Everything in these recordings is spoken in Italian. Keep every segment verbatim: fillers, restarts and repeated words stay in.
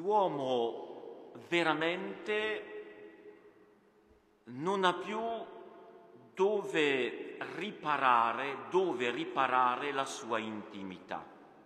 l'uomo veramente non ha più dove riparare, dove riparare la sua intimità.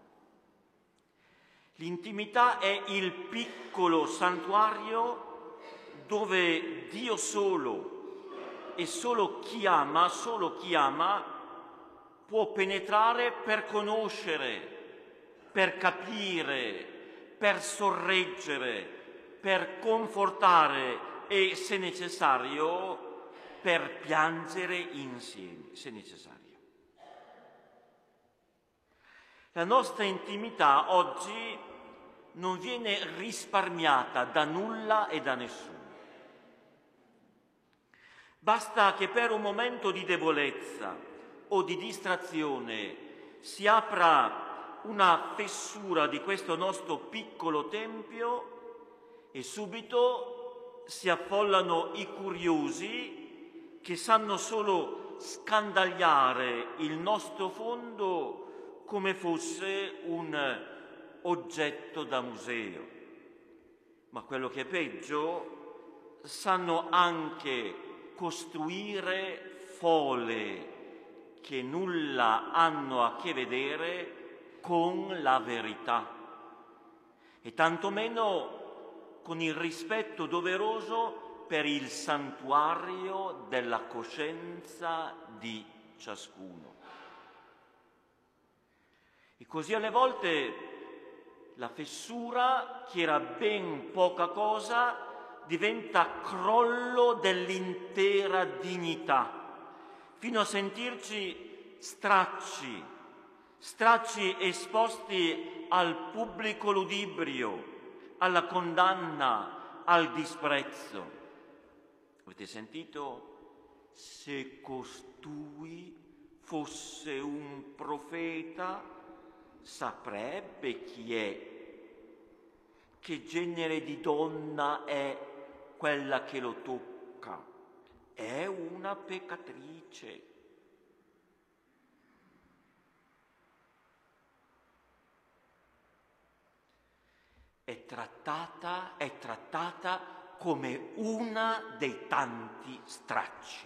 L'intimità è il piccolo santuario dove Dio solo e solo chi ama, solo chi ama può penetrare per conoscere, per capire, per sorreggere, per confortare e, se necessario, per piangere insieme, se necessario. La nostra intimità oggi non viene risparmiata da nulla e da nessuno. Basta che per un momento di debolezza o di distrazione si apra una fessura di questo nostro piccolo tempio e subito si affollano i curiosi che sanno solo scandagliare il nostro fondo come fosse un oggetto da museo. Ma quello che è peggio, sanno anche costruire fole che nulla hanno a che vedere con la verità e tantomeno con il rispetto doveroso per il santuario della coscienza di ciascuno. E così alle volte la fessura, che era ben poca cosa, diventa crollo dell'intera dignità, fino a sentirci stracci, stracci esposti al pubblico ludibrio, alla condanna, al disprezzo. Avete sentito? Se costui fosse un profeta, saprebbe chi è, che genere di donna è quella che lo tocca. È una peccatrice. È trattata, è trattata come una dei tanti stracci.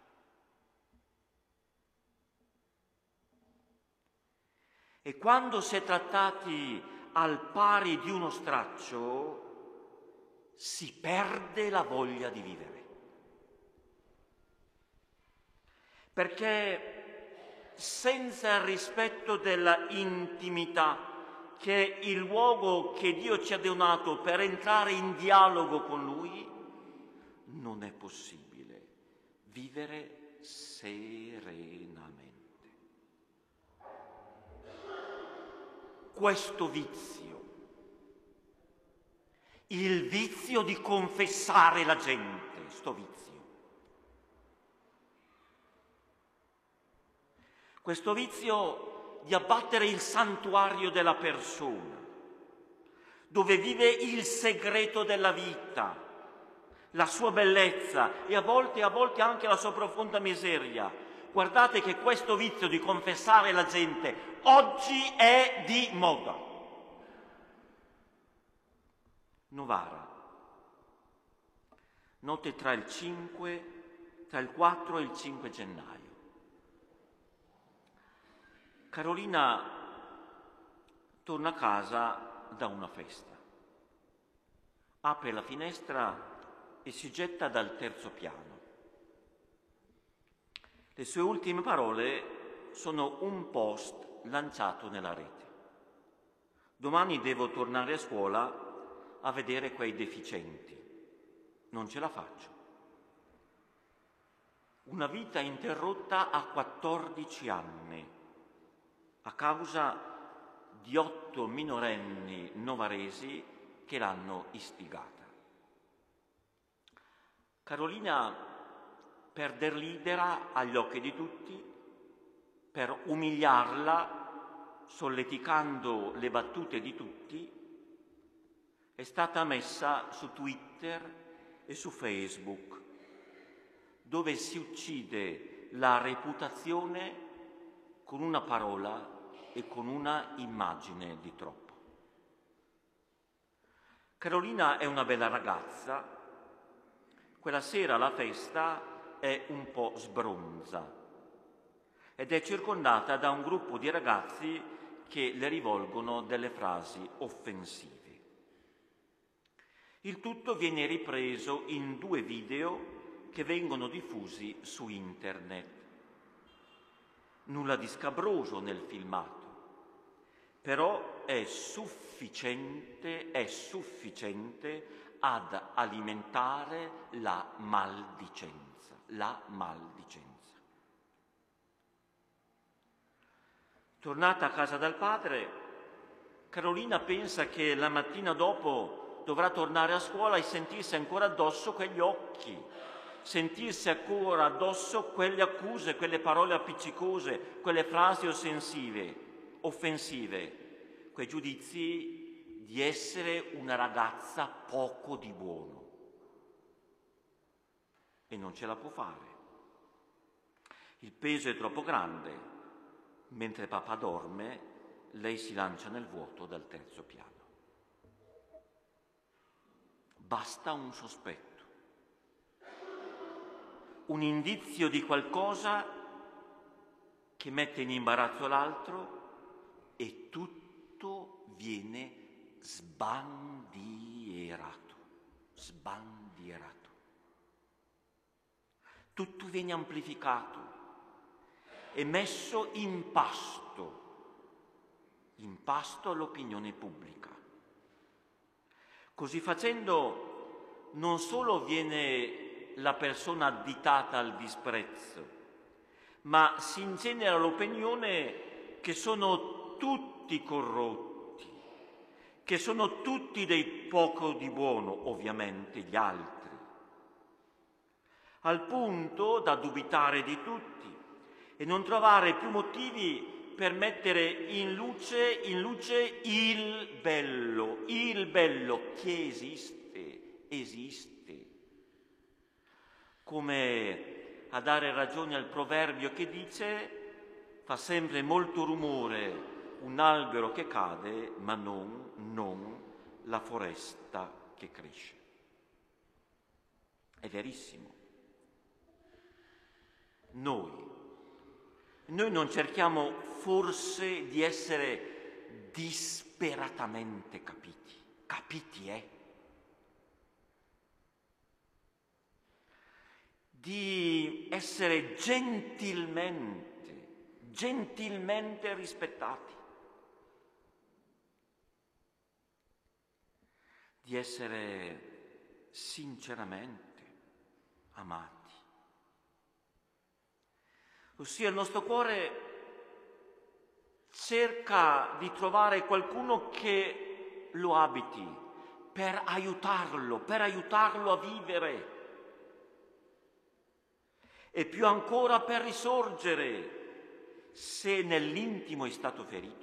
E quando si è trattati al pari di uno straccio, si perde la voglia di vivere. Perché senza il rispetto della intimità, che è il luogo che Dio ci ha donato per entrare in dialogo con Lui, non è possibile vivere serenamente. Questo vizio, il vizio di confessare la gente, sto vizio, questo vizio di abbattere il santuario della persona, dove vive il segreto della vita, la sua bellezza e a volte, a volte anche la sua profonda miseria. Guardate che questo vizio di confessare la gente oggi è di moda. Novara, notte tra il cinque, tra il quattro e il cinque gennaio. Carolina torna a casa da una festa, apre la finestra e si getta dal terzo piano. Le sue ultime parole sono un post lanciato nella rete. Domani devo tornare a scuola a vedere quei deficienti. Non ce la faccio. Una vita interrotta a quattordici anni a causa di otto minorenni novaresi che l'hanno istigata. Carolina perde l'idera agli occhi di tutti per umiliarla, solleticando le battute di tutti, è stata messa su Twitter e su Facebook, dove si uccide la reputazione con una parola e con una immagine di troppo. Carolina è una bella ragazza, quella sera alla festa è un po' sbronza ed è circondata da un gruppo di ragazzi che le rivolgono delle frasi offensive. Il tutto viene ripreso in due video che vengono diffusi su internet. Nulla di scabroso nel filmato, però è sufficiente, è sufficiente ad alimentare la maldicenza, la maldicenza. Tornata a casa dal padre, Carolina pensa che la mattina dopo dovrà tornare a scuola e sentirsi ancora addosso quegli occhi, sentirsi ancora addosso quelle accuse, quelle parole appiccicose, quelle frasi offensive, offensive, quei giudizi di essere una ragazza poco di buono. E non ce la può fare. Il peso è troppo grande. Mentre papà dorme, lei si lancia nel vuoto dal terzo piano. Basta un sospetto, un indizio di qualcosa che mette in imbarazzo l'altro e tutto viene sbandierato, sbandierato. Tutto viene amplificato e messo in pasto, in pasto all'opinione pubblica. Così facendo non solo viene la persona additata al disprezzo, ma si ingenera l'opinione che sono tutti corrotti, che sono tutti dei poco di buono, ovviamente gli altri, al punto da dubitare di tutti e non trovare più motivi per mettere in luce, in luce il bello, il bello che esiste, esiste. Come a dare ragione al proverbio che dice: fa sempre molto rumore un albero che cade, ma non, non la foresta che cresce. È verissimo. Noi Noi non cerchiamo forse di essere disperatamente capiti, capiti eh? Di essere gentilmente, gentilmente rispettati, di essere sinceramente amati. Ossia il nostro cuore cerca di trovare qualcuno che lo abiti per aiutarlo, per aiutarlo a vivere e più ancora per risorgere se nell'intimo è stato ferito.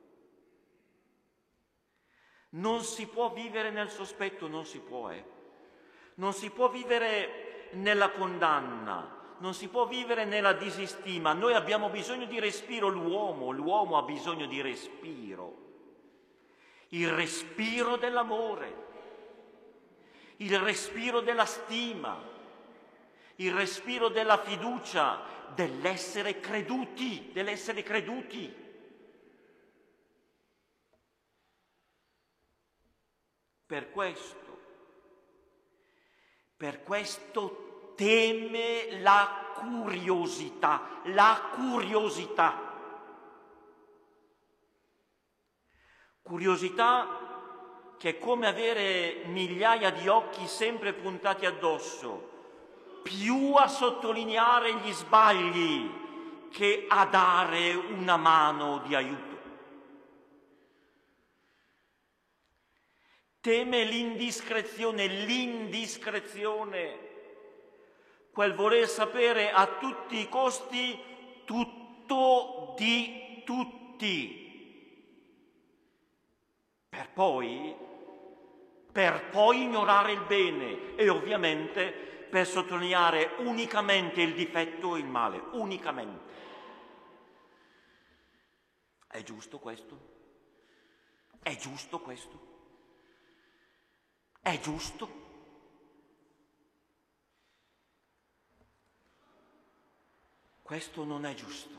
Non si può vivere nel sospetto, non si può, eh. Non si può vivere nella condanna. Non si può vivere nella disistima. Noi abbiamo bisogno di respiro, l'uomo, l'uomo ha bisogno di respiro. Il respiro dell'amore, il respiro della stima, il respiro della fiducia, dell'essere creduti, dell'essere creduti. Per questo, per questo teme la curiosità, la curiosità. Curiosità che è come avere migliaia di occhi sempre puntati addosso, più a sottolineare gli sbagli che a dare una mano di aiuto. Teme l'indiscrezione, l'indiscrezione, quel voler sapere a tutti i costi tutto di tutti, per poi, per poi ignorare il bene e ovviamente per sottolineare unicamente il difetto e il male, unicamente. È giusto questo? È giusto questo? È giusto? Questo non è giusto.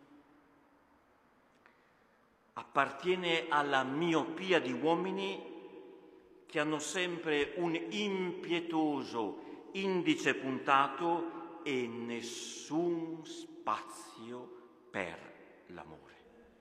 Appartiene alla miopia di uomini che hanno sempre un impietoso indice puntato e nessun spazio per l'amore.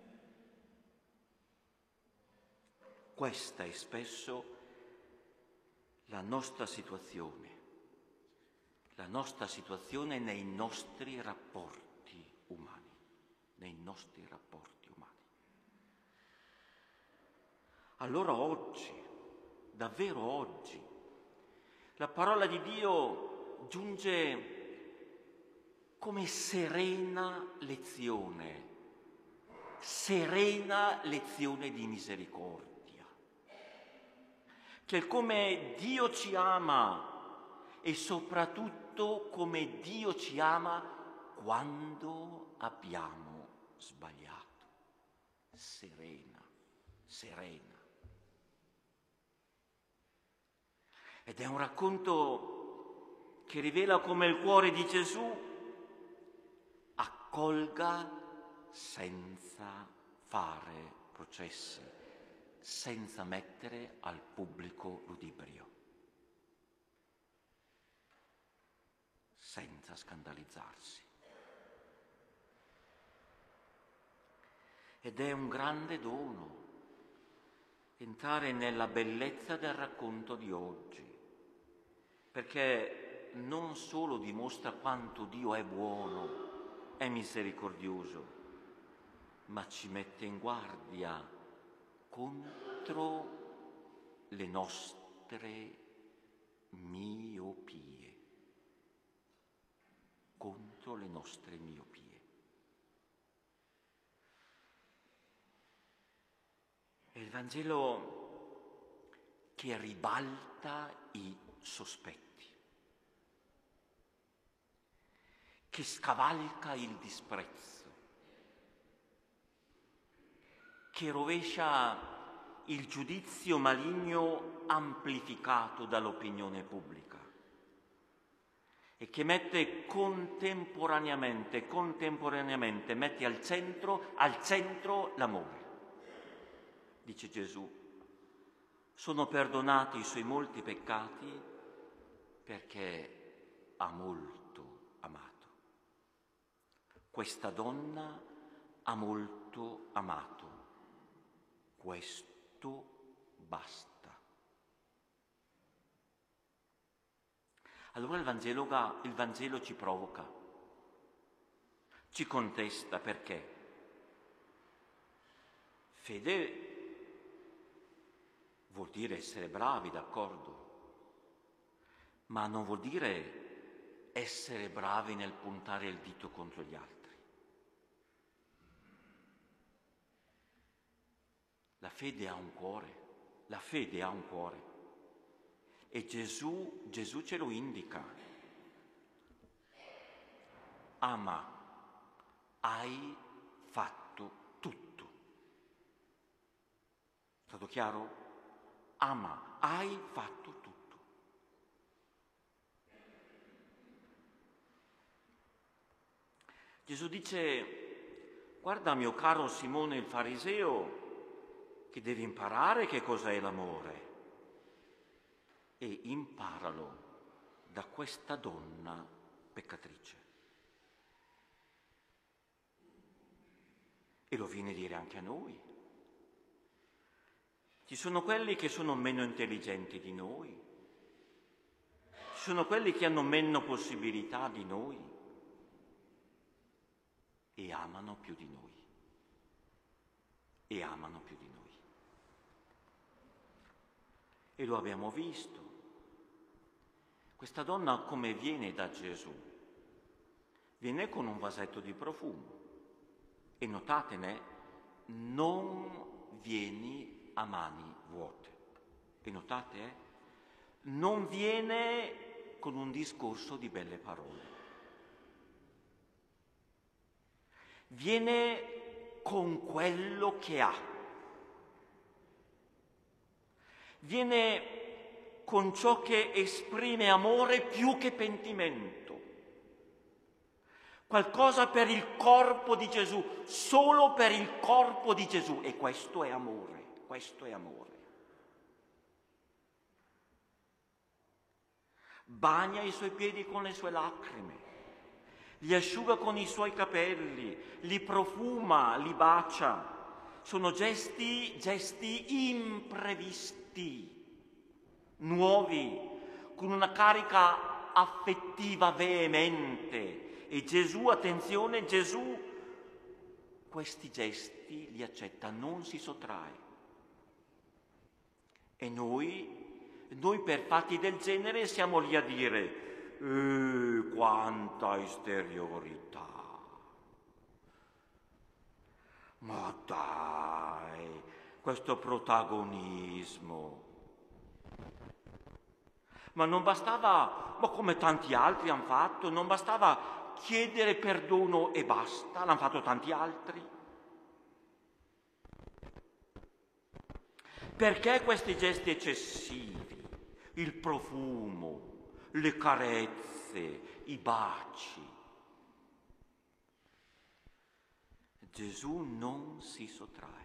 Questa è spesso la nostra situazione, la nostra situazione nei nostri rapporti umani, nei nostri rapporti umani. Allora oggi, davvero oggi, la parola di Dio giunge come serena lezione, serena lezione di misericordia, che è come Dio ci ama e soprattutto come Dio ci ama quando abbiamo sbagliato. Serena, serena. Ed è un racconto che rivela come il cuore di Gesù accolga senza fare processi, senza mettere al pubblico ludibrio, senza scandalizzarsi. Ed è un grande dono entrare nella bellezza del racconto di oggi, perché non solo dimostra quanto Dio è buono, è misericordioso, ma ci mette in guardia contro le nostre miopie, contro le nostre miopie. È il Vangelo che ribalta i sospetti, che scavalca il disprezzo, che rovescia il giudizio maligno amplificato dall'opinione pubblica e che mette contemporaneamente, contemporaneamente mette al centro, al centro l'amore. Dice Gesù, sono perdonati i suoi molti peccati perché ha molto amato. Questa donna ha molto amato. Questo basta. Allora il Vangelo, il Vangelo ci provoca, ci contesta perché fede vuol dire essere bravi, d'accordo, ma non vuol dire essere bravi nel puntare il dito contro gli altri. La fede ha un cuore, la fede ha un cuore e Gesù, Gesù ce lo indica. Ama, hai fatto tutto. È stato chiaro? Ama, hai fatto tutto. Gesù dice, guarda mio caro Simone il fariseo, che devi imparare che cos'è l'amore e imparalo da questa donna peccatrice. E lo viene a dire anche a noi. Ci sono quelli che sono meno intelligenti di noi, ci sono quelli che hanno meno possibilità di noi e amano più di noi, e amano più di noi. E lo abbiamo visto. Questa donna come viene da Gesù? Viene con un vasetto di profumo e notatene, non vieni a mani vuote. E notate, eh? Non viene con un discorso di belle parole. Viene con quello che ha. Viene con ciò che esprime amore più che pentimento. Qualcosa per il corpo di Gesù, solo per il corpo di Gesù. E questo è amore, questo è amore. Bagna i suoi piedi con le sue lacrime, li asciuga con i suoi capelli, li profuma, li bacia. Sono gesti, gesti imprevisti, nuovi, con una carica affettiva veemente. E Gesù, attenzione, Gesù questi gesti li accetta, non si sottrae. E noi, noi per fatti del genere siamo lì a dire eh, quanta esteriorità. Ma dai, questo protagonismo. Ma non bastava, ma come tanti altri hanno fatto, non bastava chiedere perdono e basta, l'hanno fatto tanti altri. Perché questi gesti eccessivi, il profumo, le carezze, i baci? Gesù non si sottrae.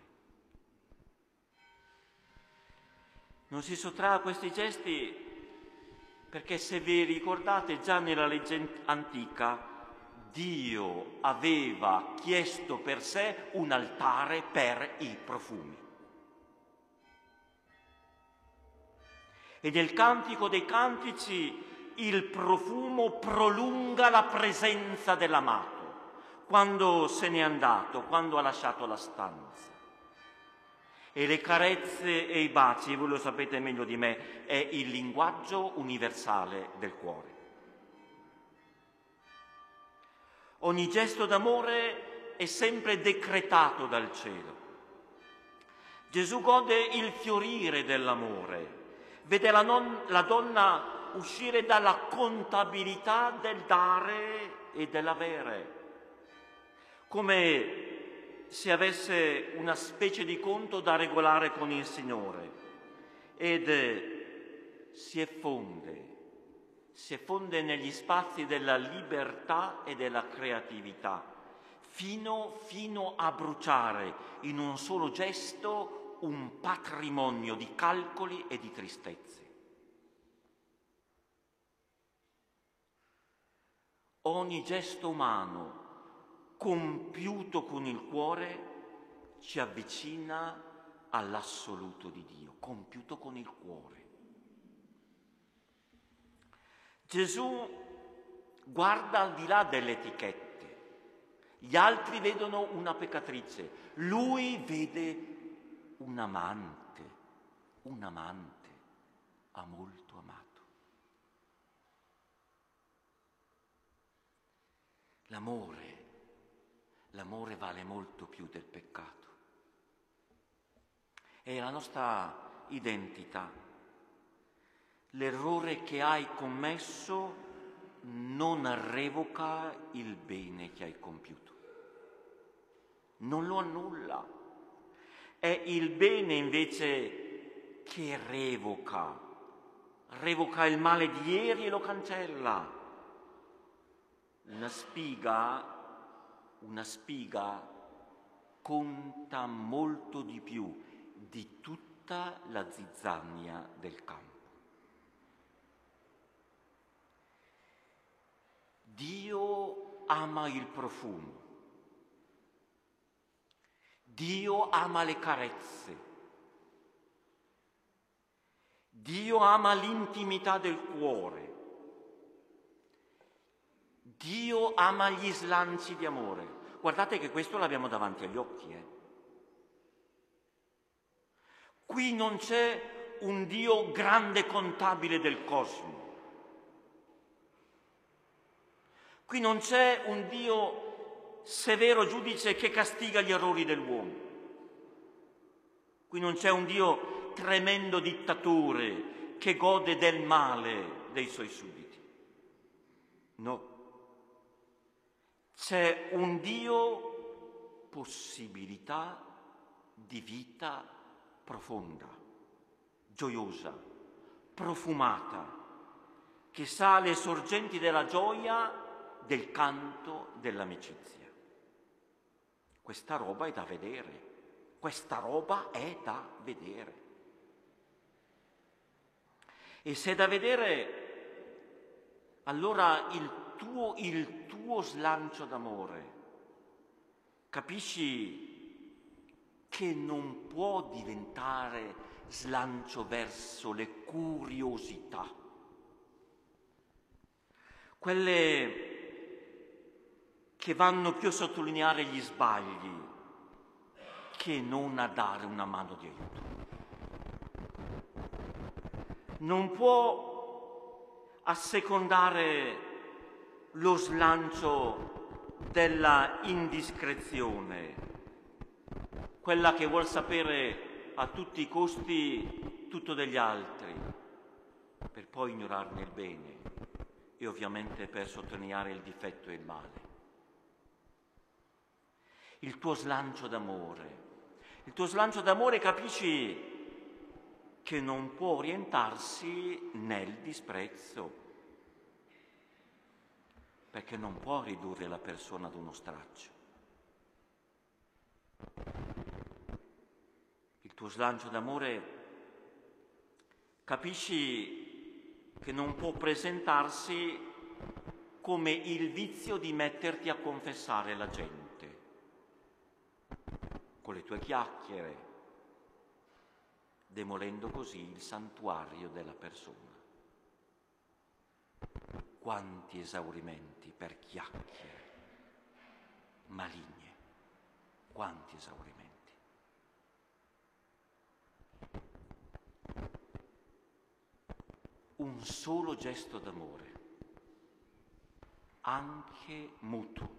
Non si sottrae a questi gesti perché, se vi ricordate, già nella legge antica Dio aveva chiesto per sé un altare per i profumi. E nel Cantico dei Cantici il profumo prolunga la presenza dell'amato quando se n'è andato, quando ha lasciato la stanza. E le carezze e i baci, voi lo sapete meglio di me, è il linguaggio universale del cuore. Ogni gesto d'amore è sempre decretato dal cielo. Gesù gode il fiorire dell'amore, vede la, non, la donna uscire dalla contabilità del dare e dell'avere, come se avesse una specie di conto da regolare con il Signore, ed si effonde, si effonde negli spazi della libertà e della creatività, fino, fino a bruciare in un solo gesto un patrimonio di calcoli e di tristezze. Ogni gesto umano compiuto con il cuore ci avvicina all'assoluto di Dio, compiuto con il cuore. Gesù guarda al di là delle etichette. Gli altri vedono una peccatrice, lui vede un amante, un amante, ha molto amato. L'amore, l'amore vale molto più del peccato. È la nostra identità. L'errore che hai commesso non revoca il bene che hai compiuto. Non lo annulla. È il bene invece che revoca. Revoca il male di ieri e lo cancella. Una spiga, una spiga conta molto di più di tutta la zizzania del campo. Dio ama il profumo, Dio ama le carezze, Dio ama l'intimità del cuore, Dio ama gli slanci di amore. Guardate che questo l'abbiamo davanti agli occhi, eh. Qui non c'è un Dio grande contabile del cosmo. Qui non c'è un Dio severo giudice che castiga gli errori dell'uomo. Qui non c'è un Dio tremendo dittatore che gode del male dei suoi sudditi. No. C'è un Dio possibilità di vita profonda, gioiosa, profumata, che sa le sorgenti della gioia, del canto, dell'amicizia. Questa roba è da vedere, questa roba è da vedere. E se è da vedere, allora il tuo, il tuo slancio d'amore, capisci che non può diventare slancio verso le curiosità, quelle che vanno più a sottolineare gli sbagli che non a dare una mano di aiuto. Non può assecondare lo slancio della indiscrezione, quella che vuol sapere a tutti i costi tutto degli altri, per poi ignorarne il bene e ovviamente per sottolineare il difetto e il male. Il tuo slancio d'amore, il tuo slancio d'amore capisci che non può orientarsi nel disprezzo, perché non può ridurre la persona ad uno straccio. Il tuo slancio d'amore capisci che non può presentarsi come il vizio di metterti a confessare la gente, con le tue chiacchiere, demolendo così il santuario della persona. Quanti esaurimenti per chiacchiere maligne, quanti esaurimenti. Un solo gesto d'amore, anche mutuo,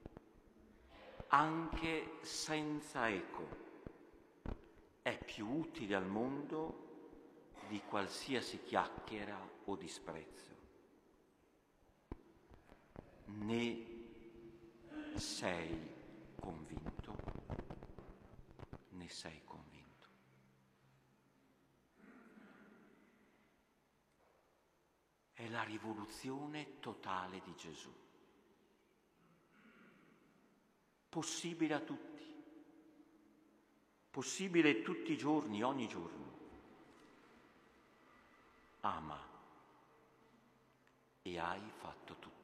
anche senza eco, è più utile al mondo di qualsiasi chiacchiera o disprezzo. Ne sei convinto? Ne sei convinto? È la rivoluzione totale di Gesù, possibile a tutti, possibile tutti i giorni, ogni giorno. Ama e hai fatto tutto.